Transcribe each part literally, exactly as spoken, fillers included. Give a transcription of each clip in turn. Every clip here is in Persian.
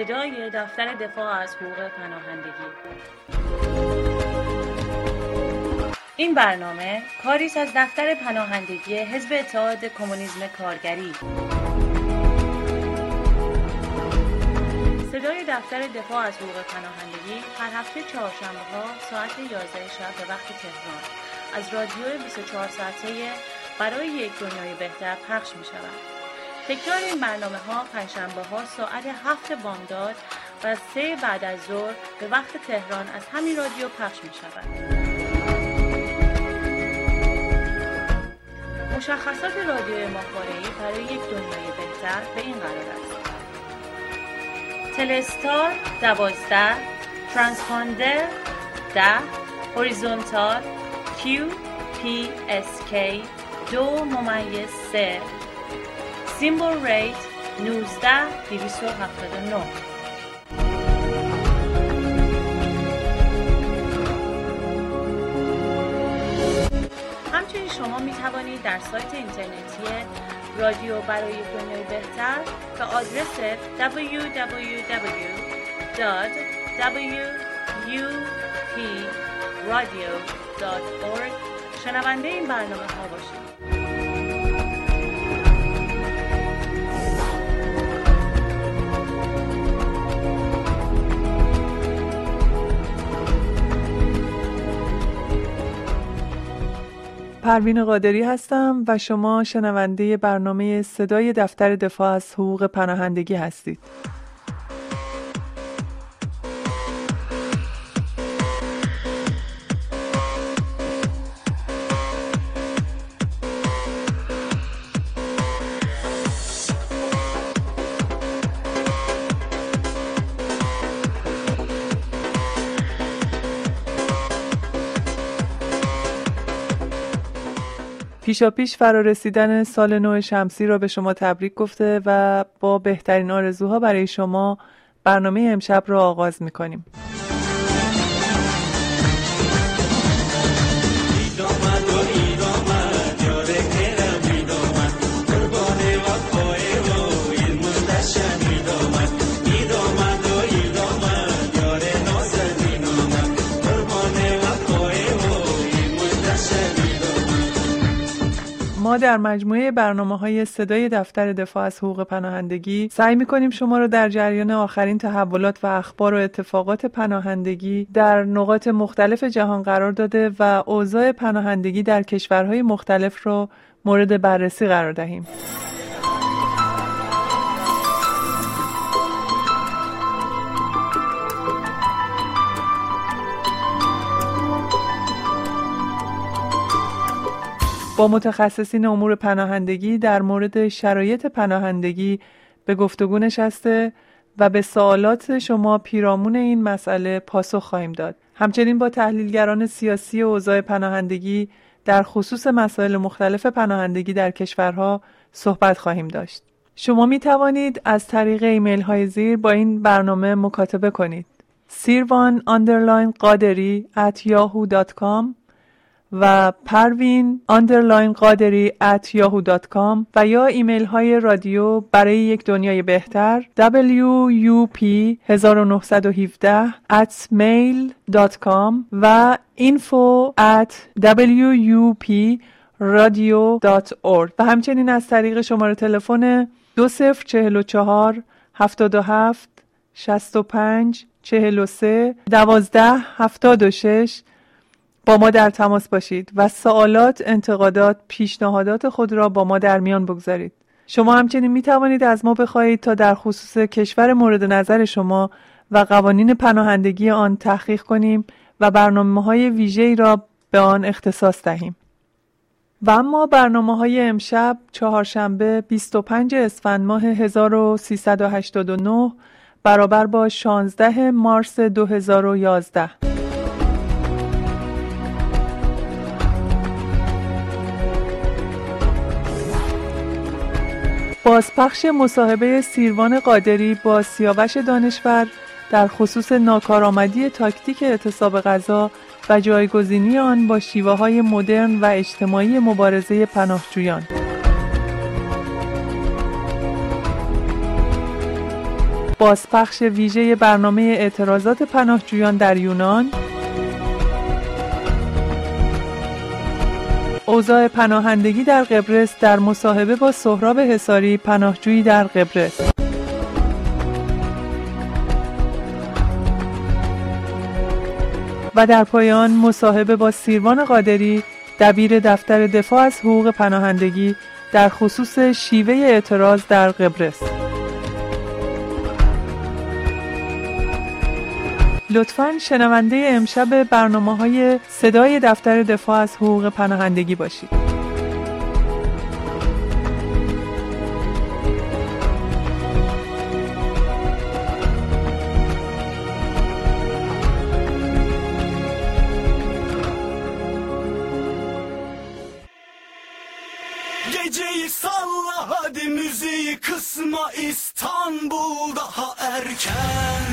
صدای دفتر دفاع از حقوق پناهندگی. این برنامه کاری است از دفتر پناهندگی حزب اتحاد کمونیسم کارگری. صدای دفتر دفاع از حقوق پناهندگی هر هفته چهارشنبه‌ها ساعت یازده شب به وقت تهران از رادیو بیست و چهار ساعته برای یک دنیای بهتر پخش می شود. تکرار این برنامه ها پنجشنبه ها ساعت هفت بامداد و سه بعد از ظهر به وقت تهران از همین رادیو پخش می شود. مشخصات رادیوی ماهواره‌ای برای یک دنیای بهتر به این قرار است: تلستار دوازده، ترانسپاندر ده، هوریزونتال کیو پی اس کی دو ممیز سه، سیمبل ریت نوزده دویست و هفتاد و نه. همچنین شما می توانید در سایت اینترنتی رادیو برای دنیای بهتر به آدرس دبلیو دبلیو دبلیو دات دبلیو یو پی رادیو دات اورگ شنونده این برنامه ها باشید. پروین قادری هستم و شما شنونده برنامه صدای دفتر دفاع از حقوق پناهندگی هستید. پیشا پیش فرارسیدن سال نو شمسی را به شما تبریک گفته و با بهترین آرزوها برای شما برنامه امشب را آغاز می‌کنیم. ما در مجموعه برنامه‌های صدای دفتر دفاع از حقوق پناهندگی سعی می‌کنیم شما را در جریان آخرین تحولات و اخبار و اتفاقات پناهندگی در نقاط مختلف جهان قرار داده و اوضاع پناهندگی در کشورهای مختلف را مورد بررسی قرار دهیم. با متخصصین امور پناهندگی در مورد شرایط پناهندگی به گفتگو نشسته و به سوالات شما پیرامون این مسئله پاسخ خواهیم داد. همچنین با تحلیلگران سیاسی اوضاع پناهندگی در خصوص مسائل مختلف پناهندگی در کشورها صحبت خواهیم داشت. شما می توانید از طریق ایمیل های زیر با این برنامه مکاتبه کنید: سیروان اندرلاین قادری ات یاهو دات کام و پروین اندرلاین قادری ات یاهو دات کام و یا ایمیل های رادیو برای یک دنیای بهتر دبلیو یو پی نه نه یک هفت ات میل دات کام و اینفو ات دبلیو یو پی رادیو دات اورگ و همچنین از طریق شماره تلفن دو صفر چهل و چهار هفتاد و هفت شصت و پنج چهل و سه دوازده هفتاد و شش با ما در تماس باشید و سوالات، انتقادات، پیشنهادات خود را با ما در میان بگذارید. شما همچنین می توانید از ما بخواهید تا در خصوص کشور مورد نظر شما و قوانین پناهندگی آن تحقیق کنیم و برنامه‌های ویژه‌ای را به آن اختصاص دهیم. و اما برنامه‌های امشب چهارشنبه بیست و پنجم اسفند ماه هزار و سیصد و هشتاد و نه برابر با شانزدهم مارس دو هزار و یازده. بازپخش مصاحبه سیروان قادری با سیاوش دانشور در خصوص ناکارآمدی تاکتیک اعتصاب غذا و جایگزینی آن با شیوه‌های مدرن و اجتماعی مبارزه پناهجویان. بازپخش ویژه برنامه اعتراضات پناهجویان در یونان، اوضاع پناهندگی در قبرس در مصاحبه با سهراب حصاری، پناهجویی در قبرس. و در پایان مصاحبه با سیروان قادری، دبیر دفتر دفاع از حقوق پناهندگی در خصوص شیوه اعتراض در قبرس. لطفاً شنونده امشب برنامه‌های صدای دفتر دفاع از حقوق پناهندگی باشید. Geceyi salla hadi müziği kısma İstanbul daha erken.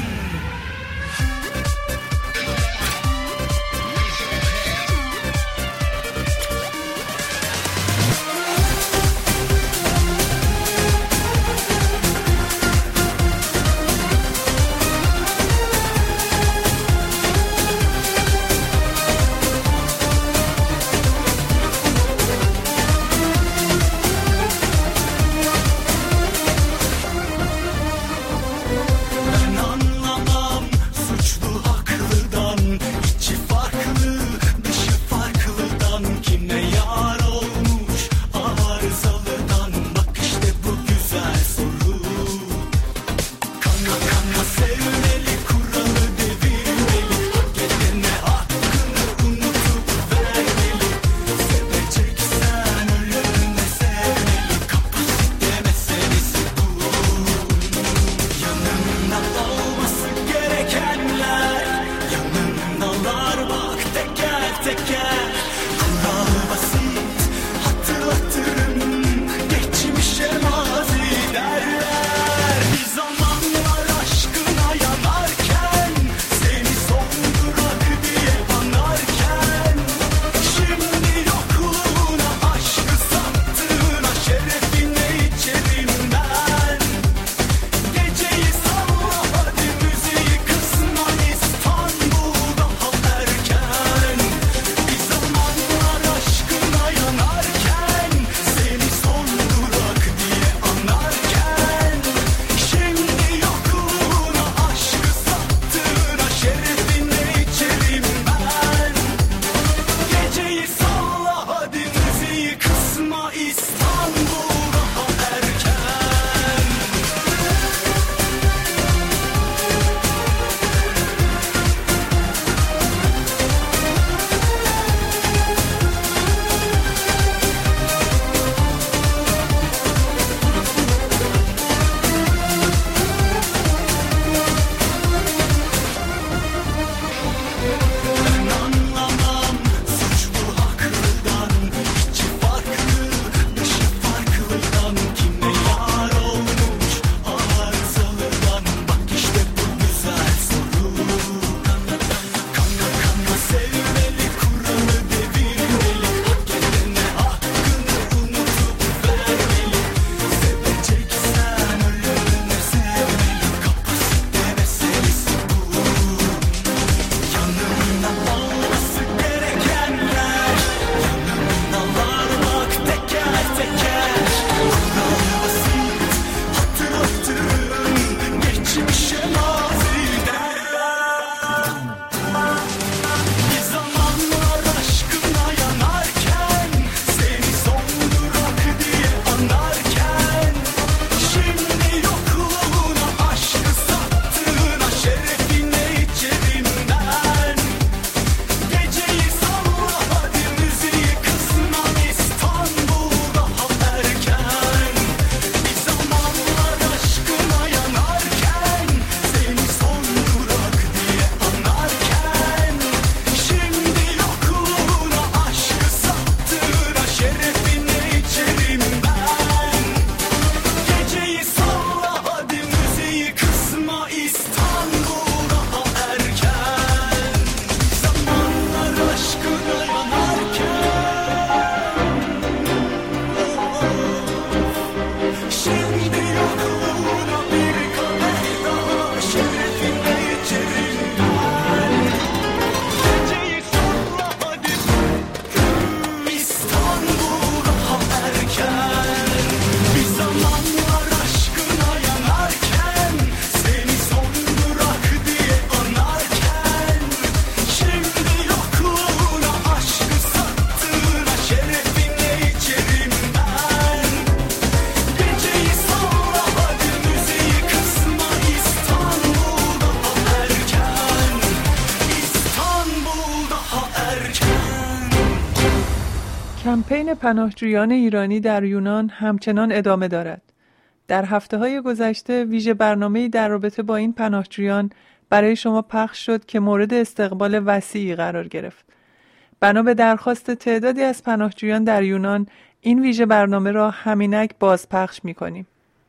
erken. کمپین پناهجویان ایرانی در یونان همچنان ادامه دارد. در هفته‌های گذشته ویژه برنامه‌ای در رابطه با این پناهجویان برای شما پخش شد که مورد استقبال وسیعی قرار گرفت. بنا به درخواست تعدادی از پناهجویان در یونان، این ویژه برنامه را همینک بازپخش می‌کنیم.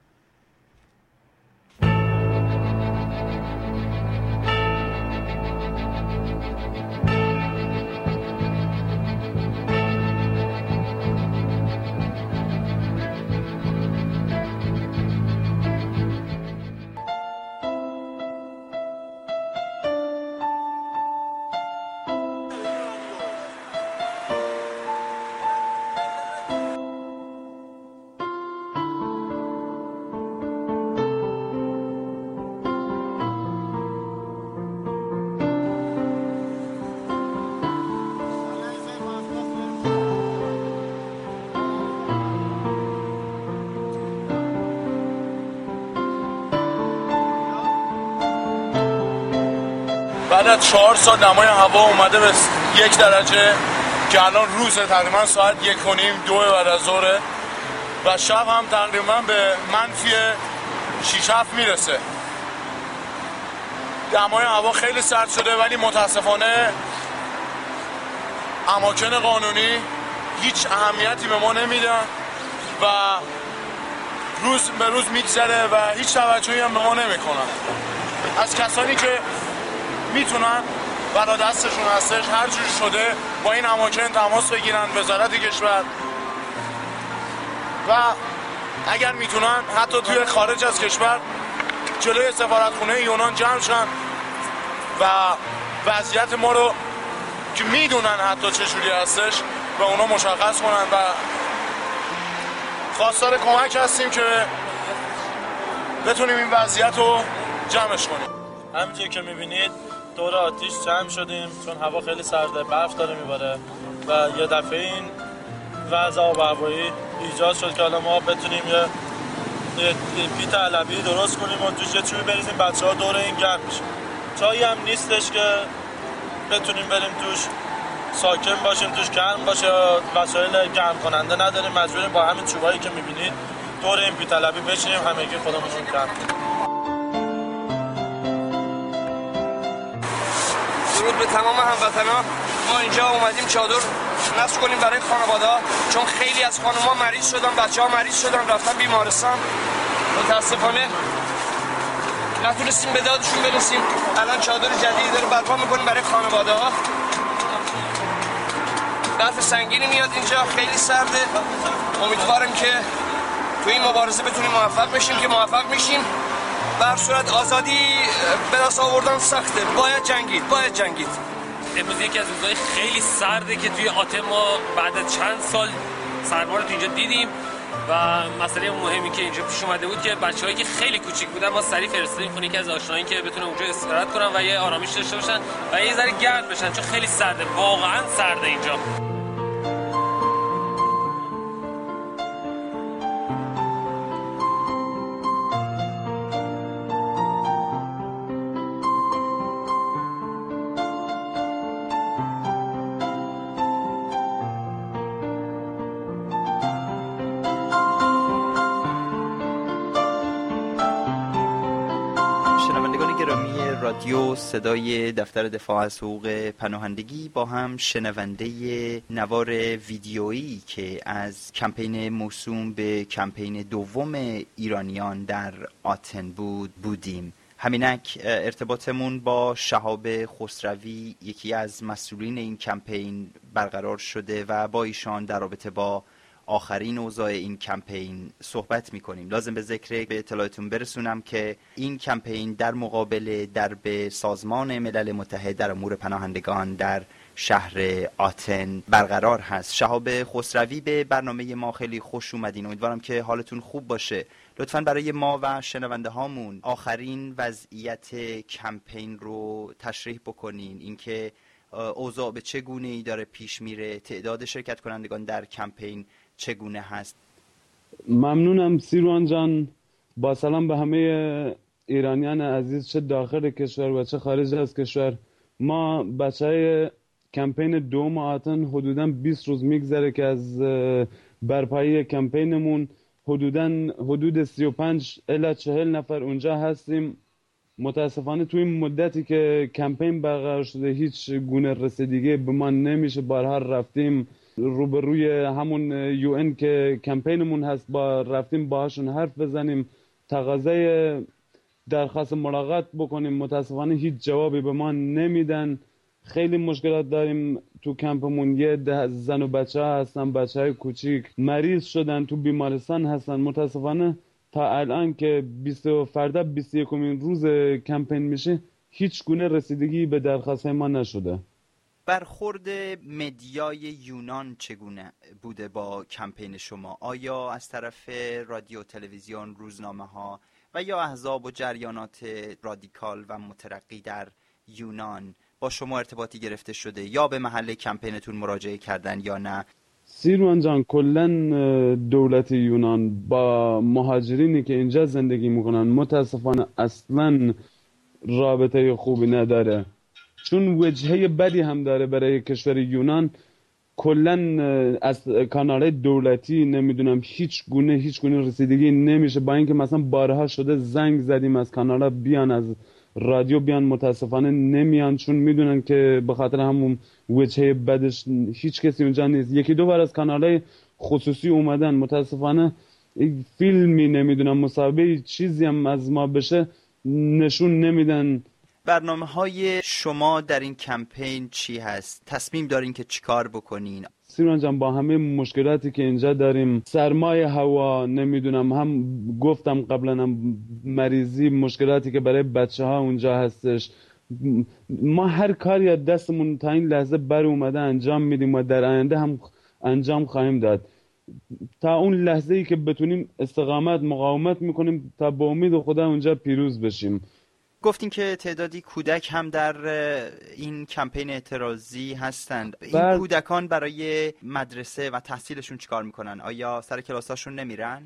بعد از چهار سال دمای هوا اومده به یک درجه که الان روزه، تقریبا ساعت یک و نیم دو بعد از ظهره و شب هم تقریبا به منفی شیش هفت میرسه. دمای هوا خیلی سرد شده ولی متاسفانه اماکن قانونی هیچ اهمیتی به ما نمیدن و روز به روز میگذره و هیچ توجهی هم به ما نمیکنن. از کسانی که میتونن بلا دستشون هستش هر جور شده با این اماکن تماس بگیرن، وزارت کشور، و اگر میتونن حتی توی خارج از کشور جلوی سفارتخونه یونان جمع شن و وضعیت ما رو که میدونن حتی چجوری هستش به اونا مشخص کنن و خواستار کمک هستیم که بتونیم این وضعیت رو جمعش کنیم. همینجور که میبینید دور آتیش جمع شدیم چون هوا خیلی سرده، برف داره میباره و یه دفعه این وضع آب و هوایی ایجاد شد که حالا ما بتونیم یه, یه پیت علبی درست کنیم و توش یه چوبی بریزیم بچه ها دور این گرم میشه. جایی هم نیستش که بتونیم بریم توش ساکن باشیم، توش گرم باشه، وسایل گرم کننده نداریم، مجبوریم با همین چوبایی که میبینید دور این پیت علبی بشینیم همگی خودمون گرم کنیم. درود به تمام هموطنان. ما اینجا اومدیم چادر نصب کنیم برای خانواده‌ها چون خیلی از خانم‌ها مریض شدن، بچه‌ها مریض شدن، رفتن بیمارستان. متاسفانه نتونستیم به دادشون برسیم. الان چادر جدیدی رو برپا می‌کنیم برای خانواده‌ها. برف سنگینی میاد اینجا، خیلی سرده. امیدوارم که تو این مبارزه بتونیم موفق بشیم که موفق میشیم. به هر صورت آزادی به دست آوردن سخته، باید جنگید باید جنگید. امروز یکی از روزهای خیلی سرده که توی آتن ما بعد از چند سال سرما رو اینجا دیدیم و مسئله مهمی که اینجا پیش اومده بود که بچه‌هایی که خیلی کوچیک بودن ما سریع فرستادیم خونه یکی از آشنایی که بتونن اونجا استراحت کنن و یه آرامش داشته باشن و یه ذره گرم بشن چون خیلی سرده، واقعا سرده اینجا. رادیو صدای دفتر دفاع از حقوق پناهندگی با هم شنونده نوار ویدیویی که از کمپین موسوم به کمپین دوم ایرانیان در آتن بود بودیم. همینک ارتباطمون با شهاب خسروی یکی از مسئولین این کمپین برقرار شده و با ایشان در رابطه با آخرین اوضاع این کمپین صحبت می‌کنیم. لازم به ذکر به اطلاعتون برسونم که این کمپین در مقابل درب سازمان ملل متحد در امور پناهندگان در شهر آتن برقرار هست. شهاب خسروی، به برنامه ما خیلی خوش اومدین. امیدوارم که حالتون خوب باشه. لطفاً برای ما و شنونده هامون آخرین وضعیت کمپین رو تشریح بکنین، اینکه اوضاع به چه گونه‌ای داره پیش میره، تعداد شرکت کنندگان در کمپین چگونه هست. ممنونم سیروان جان. با سلام به همه ایرانیان عزیز، چه داخل کشور و چه خارج از کشور. ما بچهای کمپین دوم آتن حدوداً بیست روز میگذره که از برپایی کمپینمون حدوداً حدود سی و پنج الی چهل نفر اونجا هستیم. متاسفانه توی این مدتی که کمپین برقرار شده هیچ گونه رسیدگی به ما نمیشه. بارها رفتیم روبروی همون یو ان که کمپینمون هست، با رفتیم باهاشون حرف بزنیم، تقاضای درخواست ملاقات بکنیم، متاسفانه هیچ جوابی به ما نمیدن. خیلی مشکلات داریم تو کمپمون. یه ده زن و بچه ها هستن، بچه های کوچیک مریض شدن، تو بیمارستان هستن. متاسفانه تا الان که بیست فردا بیست و یکمین روز کمپین میشه هیچ گونه رسیدگی به درخواست ما نشده. برخورد مدیای یونان چگونه بوده با کمپین شما؟ آیا از طرف رادیو، تلویزیون، روزنامه ها و یا احزاب و جریانات رادیکال و مترقی در یونان با شما ارتباطی گرفته شده یا به محل کمپینتون مراجعه کردن یا نه؟ سیروان جان، کلن دولت یونان با مهاجرینی که اینجا زندگی میکنن متاسفانه اصلا رابطه خوبی نداره، چون وجهه بدی هم داره برای کشور یونان. کلن از کانال دولتی نمیدونم هیچ گونه هیچ گونه رسیدگی نمیشه، با اینکه مثلا بارها شده زنگ زدیم از کانالا بیان، از رادیو بیان، متاسفانه نمیان، چون میدونن که به خاطر همون وجهه بدش هیچ کسی اونجا نیست. یکی دو بار از کانالای خصوصی اومدن، متاسفانه فیلمی نمیدونم مسابقه چیزی هم از ما بشه نشون نمیدن. برنامه های شما در این کمپین چی هست؟ تصمیم دارین که چیکار بکنین؟ سیروان جان، با همه مشکلاتی که اینجا داریم، سرمایه هوا، نمیدونم، هم گفتم قبلا هم مریضی، مشکلاتی که برای بچه ها اونجا هستش، ما هر کاری از دستمون تا این لحظه بر اومده انجام میدیم و در آینده هم انجام خواهیم داد. تا اون لحظه ای که بتونیم استقامت مقاومت میکنیم تا با امید خدا اونجا پیروز بشیم. گفتین که تعدادی کودک هم در این کمپین اعتراضی هستند. این بل... کودکان برای مدرسه و تحصیلشون چیکار میکنن؟ آیا سر کلاساشون نمیرن؟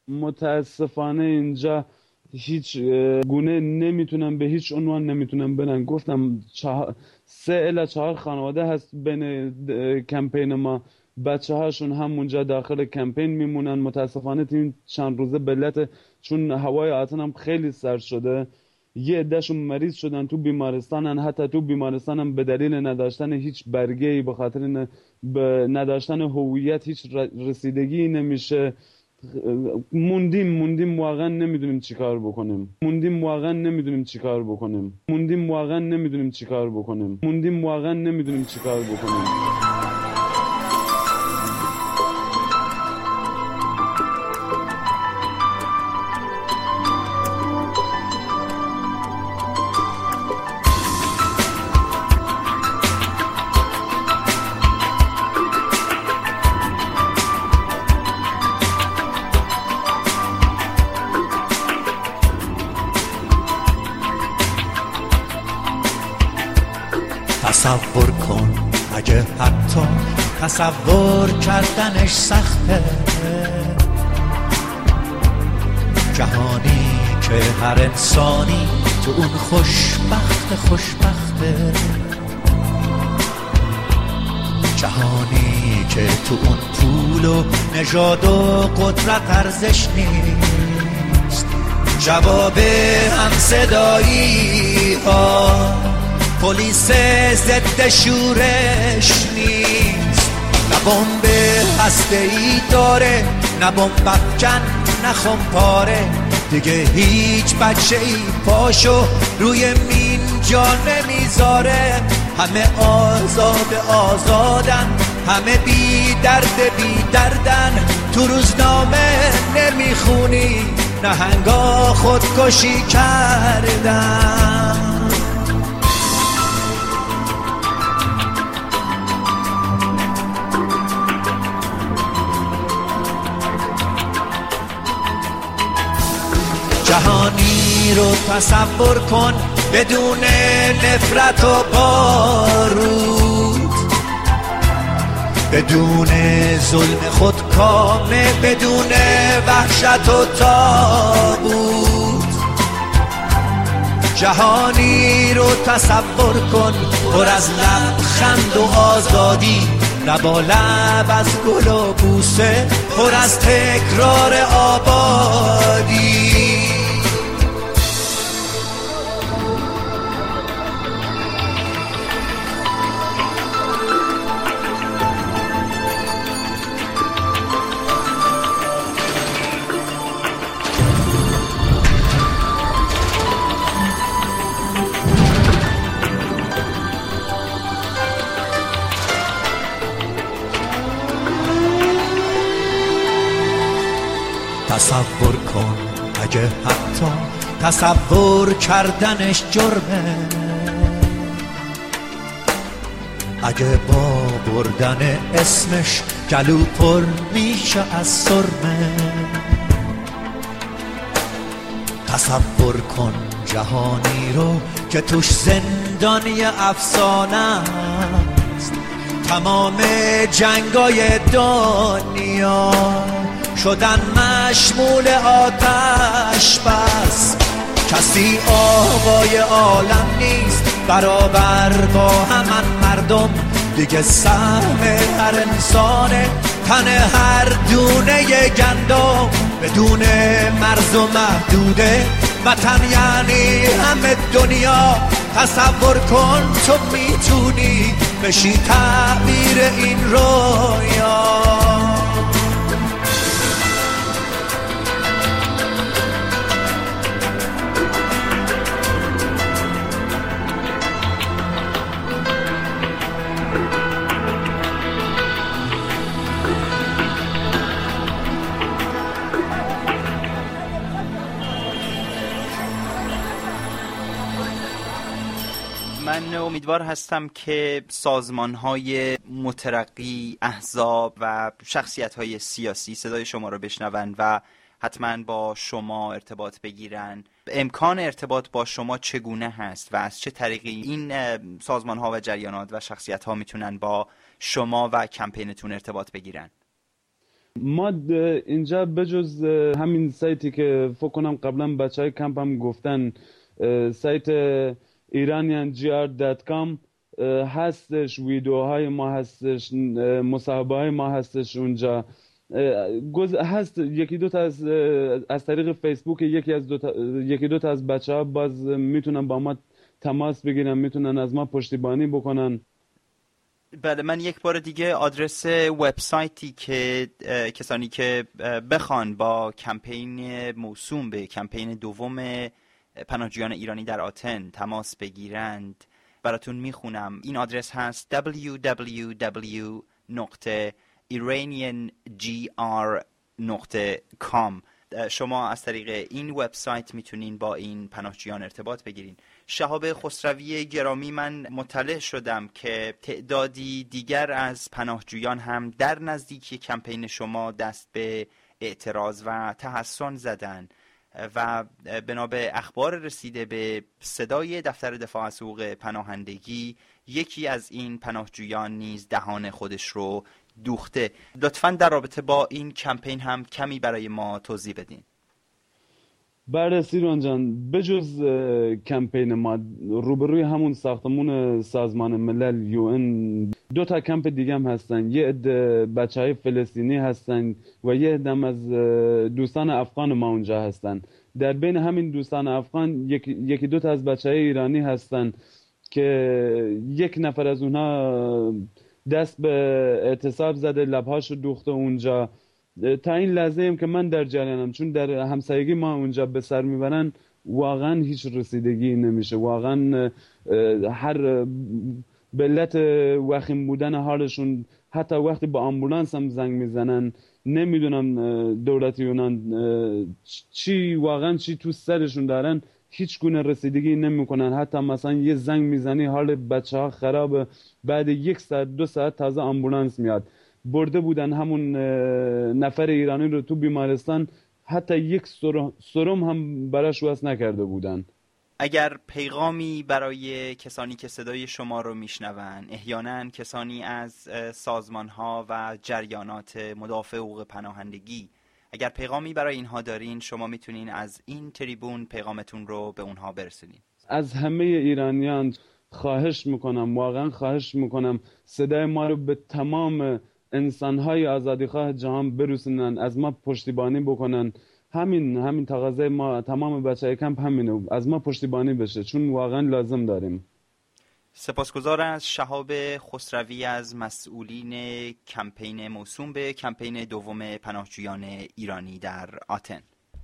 متاسفانه اینجا هیچ گونه نمیتونن، به هیچ عنوان نمیتونن برن. گفتم چه... سه الی چهار خانواده هست بین کمپین ما، بچه هاشون هم اونجا داخل کمپین میمونن. متاسفانه این چند روزه بلت، چون هوای آتن هم خیلی سرد شده، یه عدهشون مریض شدن، تو بیمارستانن. حتی تو بیمارستانم به دلیل نداشتن هیچ برگه‌ای، به خاطر نداشتن هویت هیچ رسیدگی نمیشه. موندیم موندیم واقعا نمیدونیم چیکار بکنیم. موندیم واقعا نمیدونیم چیکار بکنیم. موندیم واقعا نمیدونیم چیکار بکنیم. موندیم واقعا نمیدونیم چیکار بکنیم. تصور کن اگه حتی تصور کردنش سخته، جهانی که هر انسانی تو اون خوشبخت خوشبخته، جهانی که تو اون پول و نژاد و قدرت ارزش نیست، جواب هم صدایی ها پلیس ضد شورش نیست. نه بمب هسته‌ای داره، نه بمب افکن، نه خمپاره، دیگه هیچ بچه‌ای پاشو روی مین جا نمیذاره. همه آزاد آزادن، همه بی درد بی دردن، تو روزنامه نمیخونی نهنگا خودکشی کردن. جهانی رو تصور کن بدون نفرت و بارود، بدون ظلم خودکامه، بدون وحشت و تابوت. جهانی رو تصور کن پر از لبخند و آزادی، لب و لب از گل و بوسه پر از تکرار آبادی. تصور کن اگه حتی تصور کردنش جرمه، اگه با بردن اسمش گلو پر میشه از سرمه. تصور کن جهانی رو که توش زندان یه افسانه است، تمام جنگای دنیا شدن مشمول آتش بس. کسی آقای عالم نیست برابر با همان مردم، دیگه سهم هر انسانه تن هر دونه گندم. بدون مرز و محدوده وطن یعنی همه دنیا. تصور کن تو میتونی بشی تعبیر این رویا. من امیدوار هستم که سازمان‌های مترقی، احزاب و شخصیت‌های سیاسی صدای شما رو بشنون و حتما با شما ارتباط بگیرن. امکان ارتباط با شما چگونه هست و از چه طریقی این سازمان‌ها و جریانات و شخصیت‌ها میتونن با شما و کمپینتون ارتباط بگیرن؟ ما اینجا بجز همین سایتی که فکر کنم قبلا بچهای کمپ هم گفتن، سایت ایرانیان جی آر دات کام هستش، ویدیوهای ما هستش، مصاحبه های ما هستش اونجا هست. یکی دو تا از از طریق فیسبوک یکی از دو تا یکی دو تا از بچه‌ها باز میتونن با ما تماس بگیرن، میتونن از ما پشتیبانی بکنن. بله، من یک بار دیگه آدرس وبسایتی که کسانی که بخوان با کمپین موسوم به کمپین دوم پناهجویان ایرانی در آتن تماس بگیرند براتون میخونم. این آدرس هست دبلیو دبلیو دبلیو دات ایرانیان جی آر دات کام. شما از طریق این وبسایت میتونین با این پناهجویان ارتباط بگیرین. شهاب خسروی گرامی، من مطلع شدم که تعدادی دیگر از پناهجویان هم در نزدیکی کمپین شما دست به اعتراض و تحسن زدن و بنا به اخبار رسیده به صدای دفتر دفاع از حقوق پناهندگی، یکی از این پناهجویان نیز دهان خودش رو دوخته. لطفاً در رابطه با این کمپین هم کمی برای ما توضیح بدین. بله سیروان جان، بجز کمپین ما روبروی همون ساختمون سازمان ملل یو ان دو تا کمپ دیگه هم هستن. یه عده بچهای فلسطینی هستن و یه عده از دوستان افغان ما اونجا هستن. در بین همین دوستان افغان یکی, یکی دو تا از بچهای ایرانی هستن که یک نفر از اونها دست به اعتصاب زده، لبهاش رو دوخته اونجا. تا این لحظه هم که من در جریانم، چون در همسایگی ما اونجا به سر میبرن، واقعا هیچ رسیدگی نمیشه. واقعا هر به علت وخیم بودن حالشون، حتی وقتی با آمبولانس هم زنگ میزنن، نمیدونم دولت یونان چی واقعا چی تو سرشون دارن، هیچ گونه رسیدگی نمیکنن. حتی مثلا یه زنگ میزنی حال بچه ها خرابه، بعد یک ساعت دو ساعت تازه آمبولانس میاد. برده بودن همون نفر ایرانی رو تو بیمارستان، حتی یک سرم هم براش وصل نکرده بودن. اگر پیغامی برای کسانی که صدای شما رو میشنون، احیانا کسانی از سازمان‌ها و جریانات مدافع حقوق پناهندگی، اگر پیغامی برای اینها دارین، شما میتونین از این تریبون پیغامتون رو به اونها برسونین. از همه ایرانیان خواهش میکنم، واقعا خواهش میکنم صدای ما رو به تمام انسانهای آزادیخواه جهان برسونن، از ما پشتیبانی بکنن. همین همین تقاضای ما تمام بچهای کمپ همینه، از ما پشتیبانی بشه، چون واقعا لازم داریم. سپاسگزار از شهاب خسروی از مسئولین کمپین موسوم به کمپین دوم پناهجویان ایرانی در آتن.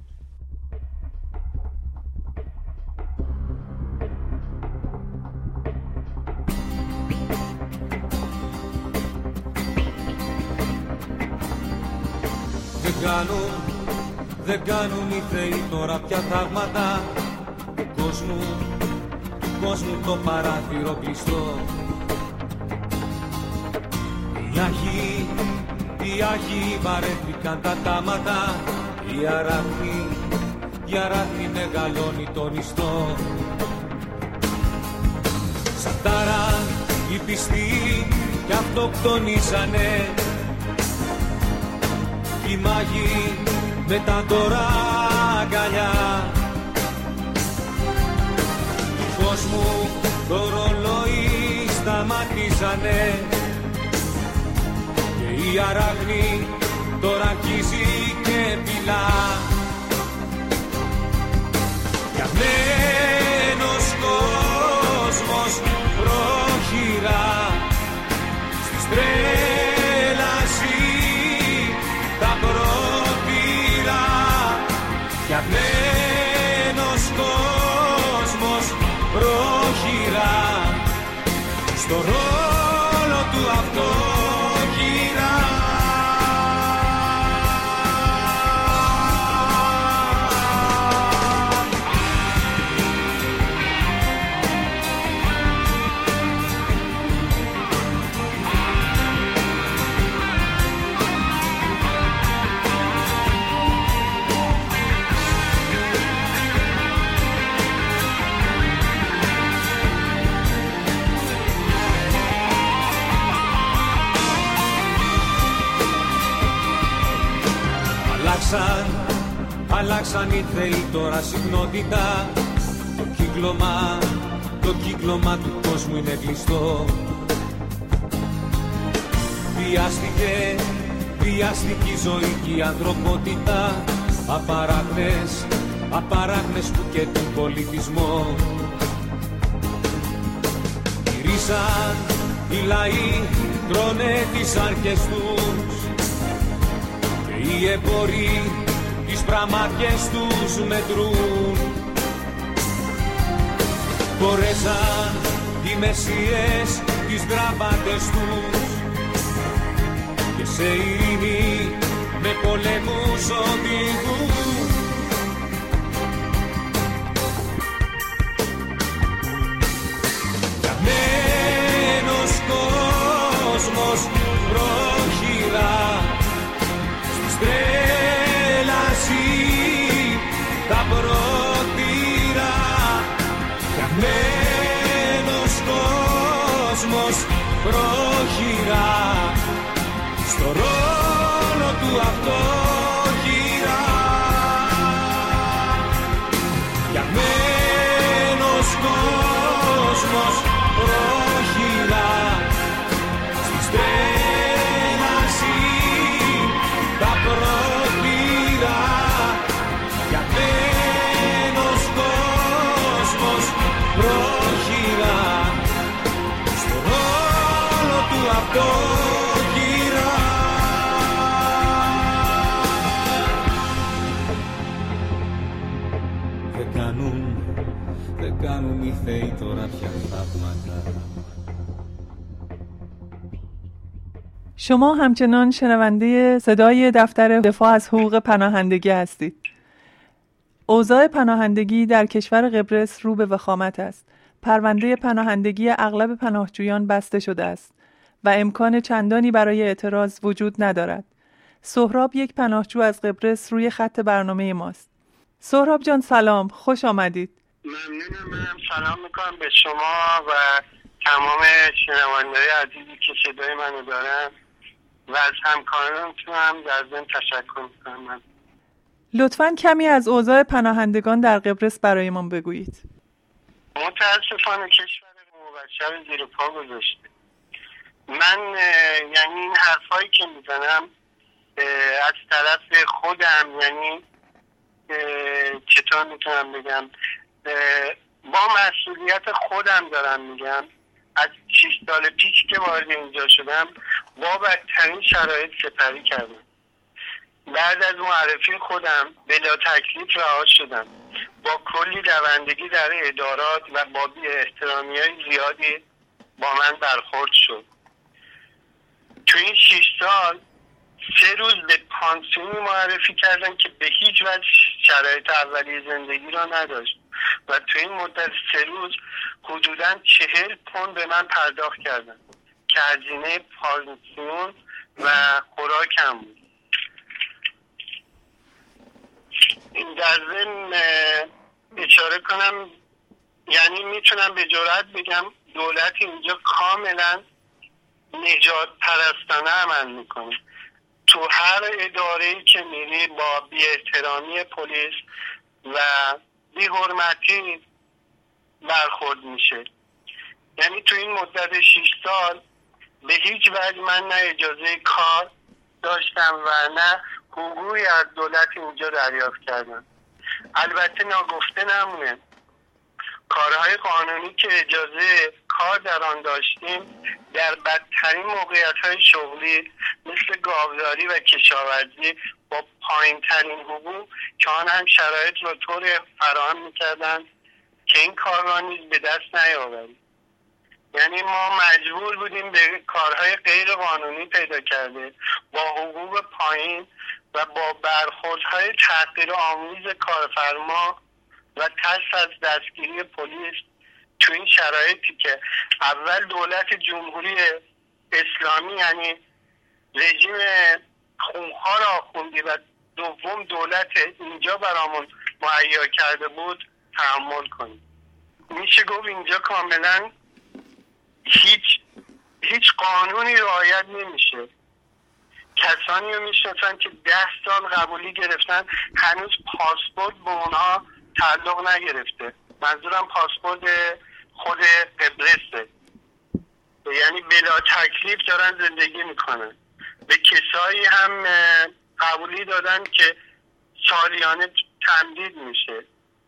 Δεν κάνουν, δεν κάνουν οι θεοί τώρα πια θαύματα του κόσμου, του κόσμου το παράθυρο κλειστό. Οι άγιοι, οι άγιοι βαρέθηκαν τα τάματα, η αράχνη, η αράχνη μεγαλώνει τον ιστό. Σατάραν οι πιστοί κι αυτοκτονήσανε, οι μάγοι με τα τώρα αγκαλιά του κόσμου το ρολόι σταματήσανε και η αράχνη τώρα αγγίζει και πειλά. Πιαμένος κόσμος πρόχειρα στη στρέλαση τα πρότειρα. Πιαμένος κόσμος πρόχειρα στο ρόλο του αυτόχειρα. Αλλάξαν, αλλάξαν οι θεοί τώρα συχνότητα. Το κύκλωμα, το κύκλωμα του κόσμου είναι κλειστό. Βιάστηκε, βιάστηκε η ζωή και η ανθρωπότητα. Απαράχνες, απαράχνες που και τον πολιτισμό. Γυρίσαν οι λαοί, τρώνε τις άρκες τους. Οι εμποροί τις πραμάτιες τους μετρούν. Φορέσαν οι μεσίες τις γραβάτες τους και σε ειρήνη με πολέμους οδηγούν. Καμένος κόσμος πρόχειρα στρέλαση τα πρότειρα. Καμένος κόσμος πρόχειρα στο ρόλο του αυτόχειρα. Καμένος κόσμος πρόχειρα στη στρέλαση τα πρότειρα. Πιαμένος κόσμος πρόχειρα στο ρόλο του αυτόχειρα. Δεν κάνουν, δεν κάνουν οι θεοί τώρα πια θαύματα. شما همچنان شنونده صدای دفتر دفاع از حقوق پناهندگی هستید. اوضاع پناهندگی در کشور قبرس رو به وخامت است. پرونده پناهندگی اغلب پناهجویان بسته شده است و امکان چندانی برای اعتراض وجود ندارد. سهراب یک پناهجو از قبرس روی خط برنامه ماست. سهراب جان سلام، خوش آمدید. ممنونم. منم سلام میکنم به شما و تمام شنونده‌های عزیزی که صدای منو دارن و از همکارانتون هم در ضمن تشکر میکنم. لطفاً کمی از اوضاع پناهندگان در قبرس برایمان بگویید. متاسفانه کشور مبشر زیر پا گذاشته. من یعنی این حرفایی که میزنم از طرف خودم، یعنی چطور میتونم بگم، با مسئولیت خودم دارم میگم. از شش سال پیش که وارد اینجا شدم با بدترین شرایط سپری کردم. بعد از معرفی خودم بلا تکلیف رها شدم. با کلی دوندگی در ادارات و با بی احترامی های زیادی با من برخورد شد. تو این شش سال سه روز به پانسیونی معرفی کردن که به هیچ وجه شرایط اولیه زندگی را نداشت و تو این مدت سه روز حدوداً چهل پوند به من پرداخت کردن که هزینه پانسیون و خوراکم بود. این در ضمن اشاره کنم، یعنی میتونم به جرئت بگم دولت اینجا کاملا نجات پرستانه عمل میکنه. تو هر اداره‌ای که میری با بی احترامی پلیس و بی حرمتی برخورد میشه. یعنی تو این مدت شش سال به هیچ وجه من نه اجازه کار داشتم و نه حقوقی از دولت اینجا دریافت کردم. البته ناگفته نمونه کارهای قانونی که اجازه کار در آن داشتیم در بدترین موقعیت‌های شغلی مثل گاوداری و کشاورزی با پایین ترین حقوق که آن هم شرایط را طور فراهم می‌کردند که این کار را نیز به دست نیاوریم. یعنی ما مجبور بودیم به کارهای غیر قانونی پیدا کرده با حقوق پایین و با برخوردهای تحقیرآمیز کارفرما و ترس از دستگیری پلیس تو این شرایطی که اول دولت جمهوری اسلامی یعنی رژیم خونخوار آخوندی و دوم دولت اینجا برامون مهیا کرده بود تحمل کنیم. میشه گفت اینجا کاملا هیچ هیچ قانونی رعایت نمیشه. کسانی رو میشناسن که ده سال قبولی گرفتن هنوز پاسپورت به اونها تعلق نگرفته. منظورم پاسپورت خود قبرسه. یعنی بلا تکلیف دارن زندگی میکنن. به کسایی هم قبولی دادن که سالیانه تمدید میشه.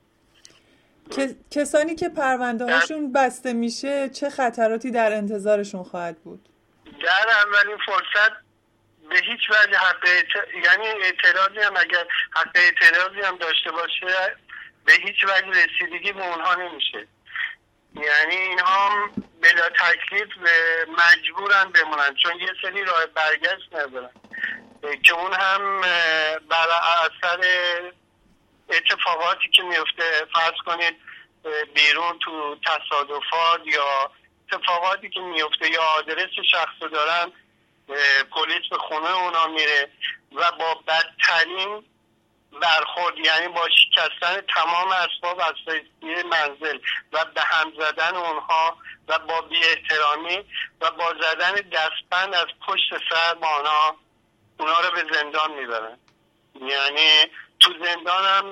کسانی که پرونده هاشون بسته میشه چه خطراتی در انتظارشون خواهد بود؟ در اولین فرصت به هیچ وجه حق اعت... یعنی اعتراضی هم اگر حق اعتراضی هم داشته باشه به هیچ وجه رسیدگی به اونها نمیشه. یعنی اینها هم بلا تکلیف مجبورن بمونن چون یه سری راه برگشت ندارن که اون هم بر اثر اتفاقاتی که میفته، فرض کنید بیرون تو تصادفات یا اتفاقاتی که میفته یا آدرس شخص دارن پلیس به خونه اونا میره و با بدترین برخورد یعنی با شکستن تمام اسباب اساسی منزل و به هم زدن اونها و با بی احترامی و با زدن دستبند از پشت سر با اونا اونا رو به زندان میبرن. یعنی تو زندان هم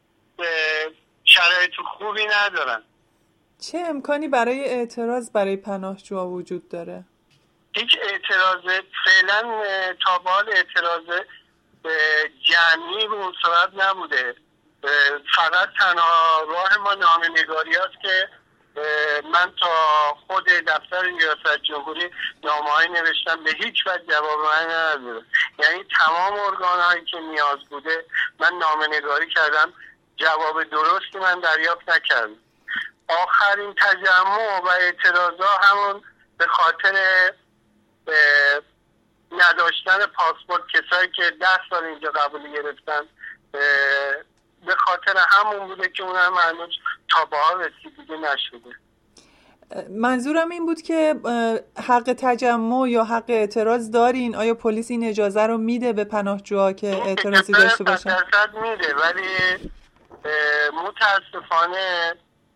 شرایط خوبی ندارن. چه امکانی برای اعتراض برای پناهجوها وجود داره؟ هیچ اعتراض فعلا تا به حال اعتراض جمعی به اون صورت نبوده. فقط تنها راه ما نامه‌نگاری است که من تا خود دفتر ریاست جمهوری نامه‌ای نوشتم به هیچ وجه جواب من نداره. یعنی تمام ارگان‌هایی که نیاز بوده من نامه‌نگاری کردم، جواب درستی من دریافت نکردم. آخرین تجمع و اعتراضا همون به خاطر نداشتن پاسپورت کسایی که ده سال اینجا قبولی گرفتن به خاطر همون بوده که اونم هنوز تا به حال رسیدگی نشده. منظورم این بود که حق تجمع یا حق اعتراض دارین؟ آیا پلیس این اجازه رو میده به پناهجوها که اعتراضی داشته باشن؟ صد درصد میده ولی متاسفانه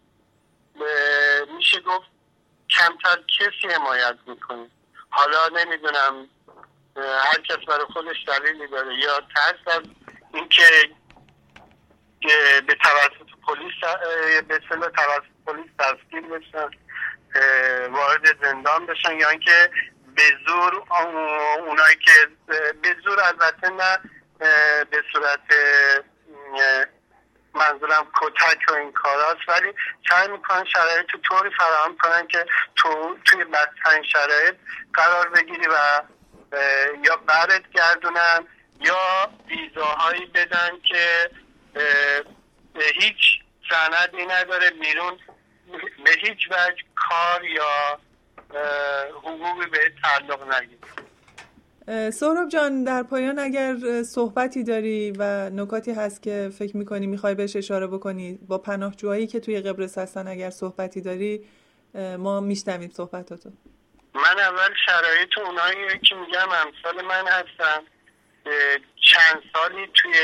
میشه گفت کمتر کسی حمایت میکنه. حالا نمیدونم هر کس برای خودش دلیلی داره یا ترس از اینکه به توسط پلیس به اصطلاح توسط پلیس دستگیر بشن، وارد زندان بشن، یا اینکه به زور اونایی که به زور، البته نه به صورت منظورم کتک و این کاراست، ولی سعی میکنن شرایط تو طوری فراهم کنن که تو توی بدترین شرایط قرار بگیری و یا برت گردونن یا ویزاهایی بدن که هیچ سندی نداره، بیرون به هیچ وجه کار یا حقوقی به تعلق نگیره. سهراب جان، در پایان اگر صحبتی داری و نکاتی هست که فکر میکنی میخوای بهش اشاره بکنی با پناهجوهایی که توی قبرس هستن، اگر صحبتی داری ما میشنویم صحبتاتو. من اول شرایط اونایی که میگم امثال من هستن چند سالی توی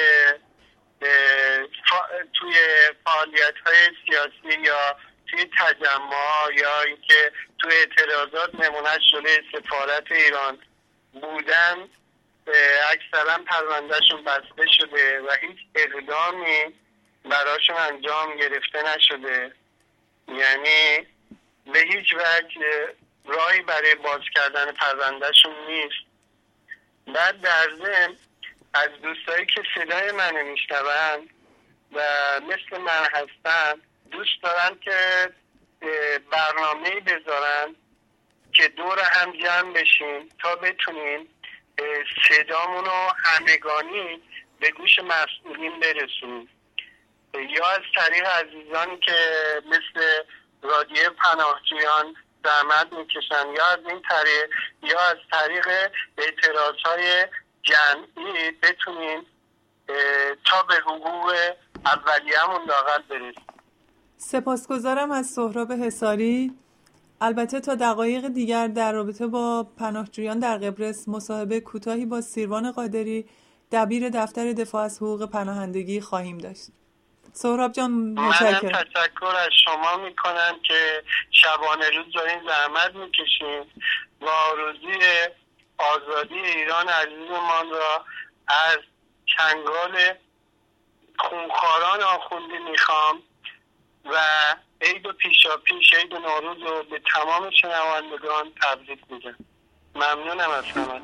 توی فعالیت های سیاسی یا توی تجمع یا اینکه توی اعتراضات نمونهش جلوی سفارت ایران بودن، اکثرا پروندهشون بسته شده و هیچ اقدامی براشون انجام گرفته نشده، یعنی به هیچ وجه راهی برای باز کردن پروندهشون نیست. بعد در ضمن از دوستایی که صدای منو میشنون و مثل من هستن دوست دارن که برنامه‌ای بذارن که دور هم جمع بشیم تا بتونیم صدامون رو همگانی به گوش مسئولین برسونیم، یا از طریق عزیزانی که مثل رادیو پناهجویان زحمت میکشن، یا از این طریق یا از طریق اعتراضهای جمعی بتونیم تا به حقوق اولیه‌مون لااقل برسیم. سپاسگزارم از سهراب حصاری. البته تا دقایق دیگر در رابطه با پناهجویان در قبرس مصاحبه کوتاهی با سیروان قادری، دبیر دفتر دفاع از حقوق پناهندگی خواهیم داشت. سهراب جان متشکرم. منم تشکر از شما میکنم که شبانه روز دارین زحمت میکشین و آرزوی آزادی ایران عزیزمان را از چنگال خونخواران آخوندی میخوام و عید و پیشا پیش عید و نوروز رو به تمام شنوندگان تبریک میگم. ممنونم از همه.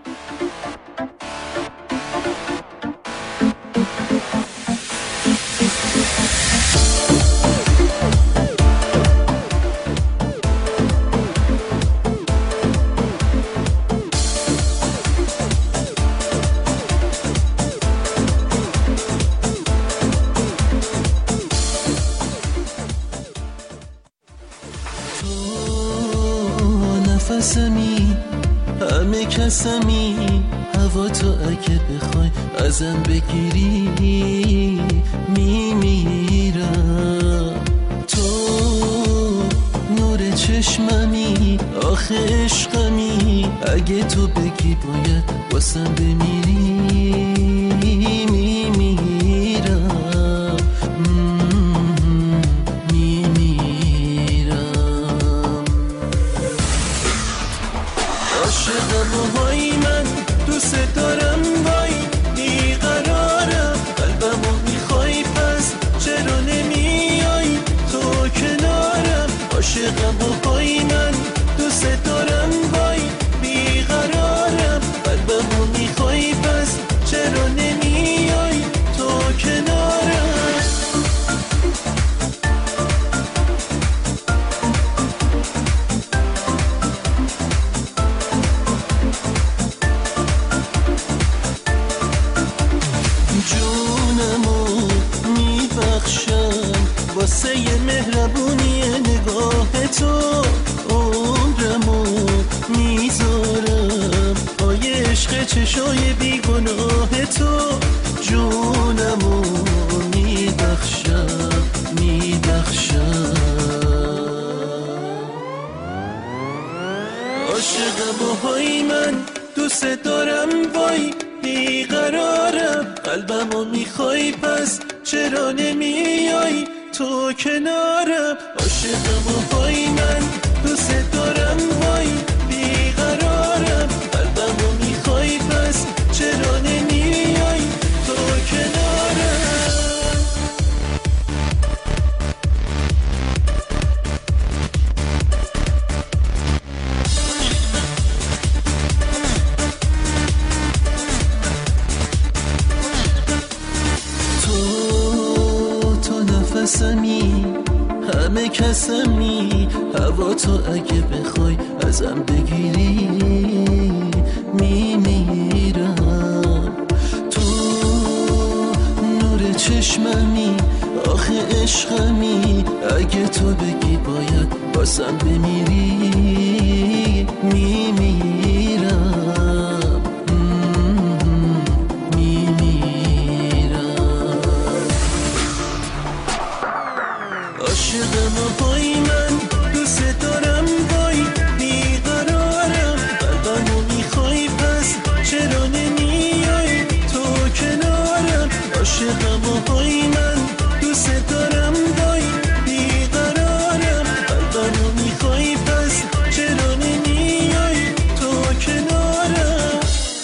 نفسمی همه کسمی، هوا تو اگه بخوای ازم بگیری میمیرم. تو نور چشممی، آخه عشقمی، اگه تو بگی باید واسم بمیری میمیرم میمیرم. عاشقم و های من دوست دارم، وای بیقرارم، قلبمو میخوای پس چرا نمیای تو کنارم. عاشقم و های من دوست دارم، وای بیقرارم، قلبمو میخوای پس چرا نمیای تو کنارم. جونمو میبخشم واسه ی مهربونی نگاه تو، عمرمو میذارم پای عشق چشای بیگناه تو. جونمو میبخشم میبخشم. عاشقم و های من دوست دارم، وای بیقرارم، قلبمو میخوای پس چرا نمیای تو کنارم. عاشقم و های من دوست دارم، وای بیقرارم، قلبمو میخوای پس چرا نمیای تو کنارم. قاسمی همه کسمی هوا تو اگه بخوای ازم بگیری میمیرم تو نور چشممی آخه عشقمی اگه تو بگی باید باسم بمیری میمیرم میمیرم عاشقم و پای من دوست دارم وای بیقرارم قلبمو میخوای پس چرا نمیای تو کنارم عاشقم و پای من دوست دارم وای بیقرارم قلبمو میخوای پس چرا نمیای تو کنارم.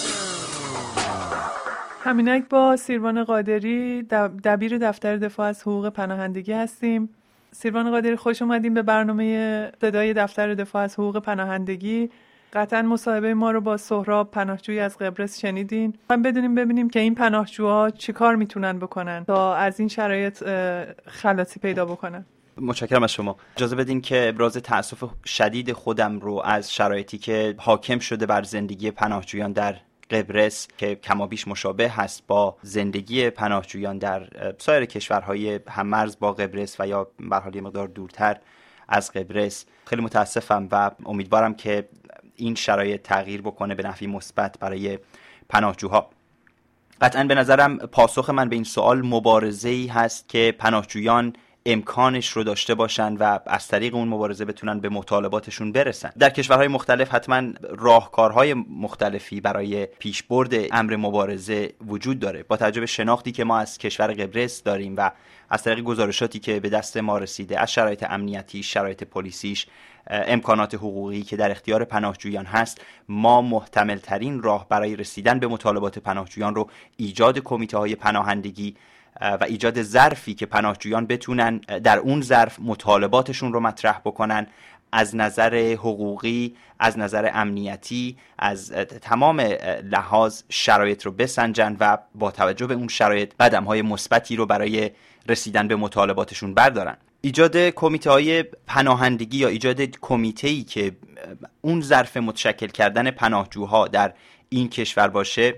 همینک با سیروان قادری دبیر دفتر دفاع از حقوق پناهندگی هستیم. سیروان قادری خوش اومدیم به برنامه صدای دفتر دفاع از حقوق پناهندگی. قطعا مصاحبه ما رو با سهراب پناهجوی از قبرس شنیدین. ما بدونیم ببینیم که این پناهجوها چی کار میتونن بکنن تا از این شرایط خلاصی پیدا بکنن. متشکرم از شما. اجازه بدین که ابراز تأسف شدید خودم رو از شرایطی که حاکم شده بر زندگی پناهجویان در قبرس که کمابیش مشابه هست با زندگی پناهجویان در سایر کشورهای هممرز با قبرس و یا به هر حال مقدار دورتر از قبرس. خیلی متاسفم و امیدوارم که این شرایط تغییر بکنه به نحوی مثبت برای پناهجوها. قطعا به نظرم پاسخ من به این سوال مبارزه‌ای هست که پناهجویان امکانش رو داشته باشن و از طریق اون مبارزه بتونن به مطالباتشون برسن. در کشورهای مختلف حتما راهکارهای مختلفی برای پیشبرد امر مبارزه وجود داره. با توجه به شناختی که ما از کشور قبرس داریم و از طریق گزارشاتی که به دست ما رسیده از شرایط امنیتی، شرایط پلیسیش، امکانات حقوقی که در اختیار پناهجویان هست، ما محتمل ترین راه برای رسیدن به مطالبات پناهجویان رو ایجاد کمیته‌های پناهندگی و ایجاد ظرفی که پناهجویان بتونن در اون ظرف مطالباتشون رو مطرح بکنن، از نظر حقوقی، از نظر امنیتی، از تمام لحاظ شرایط رو بسنجن و با توجه به اون شرایط قدم‌های مثبتی رو برای رسیدن به مطالباتشون بردارن. ایجاد کمیته‌های پناهندگی یا ایجاد کمیته‌ای که اون ظرف متشکل کردن پناهجوها در این کشور باشه،